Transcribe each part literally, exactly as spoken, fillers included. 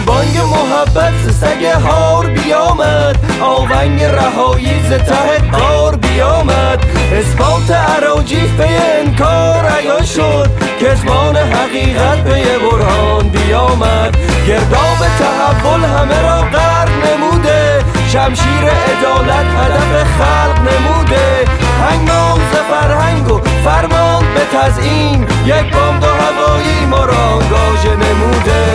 بانگ محبت ز سگ هار بیامد، آونگ رهایی ز ته غار بیامد. اثبات اراجیف به انکار عیان شد، کتمان حقیقت به برهان بیامد. گرداب تحول همه را غرق نموده، شمشیر عدالت هدف خلق نموده. هنگام ز فرهنگ و فرمان به تزیین، یک بمب و هوایی ما را آنگاژه نموده.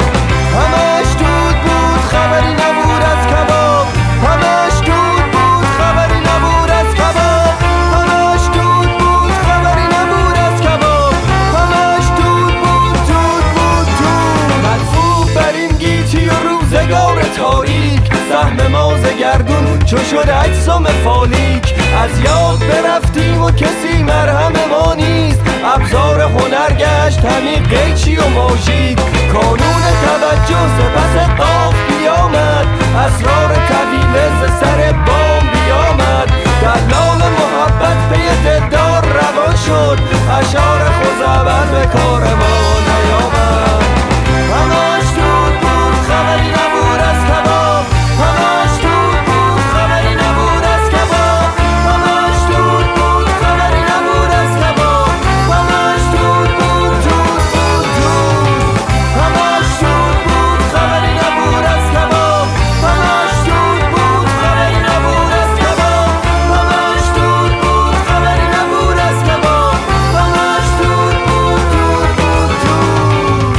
همش دود بود خبری نبود از کباب، همش دود بود خبری نبود از کباب، همش دود بود خبری نبود از کباب، همش دود بود دود بود دود. مدفوع بر این گیتی و روزگار تاریک، سهم ما ز گردون چو شد اجسام فالیک. از یاد برفتیم و کسی مرهم ما نیست، ابزار هنر گشت همی قیچی و ماژیک. کانون توجه ز پس قاف بیامد، اسرار طویله ز سر بام بیامد. دلال محبت پی دلدار روان شد، اشعار خزعبل به کار ما نیامد. همش دود بود خبری نبود از کباب، همش دود بود خبری نبود از کباب، همش دود بود خبری نبود از کباب، همش دود بود دود بود دود، همش دود بود خبری نبود از کباب، همش دود بود خبری نبود از کباب، همش دود بود خبری نبود از کباب، همش دود بود دود بود دود.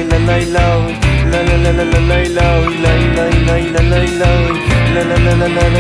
La la la la la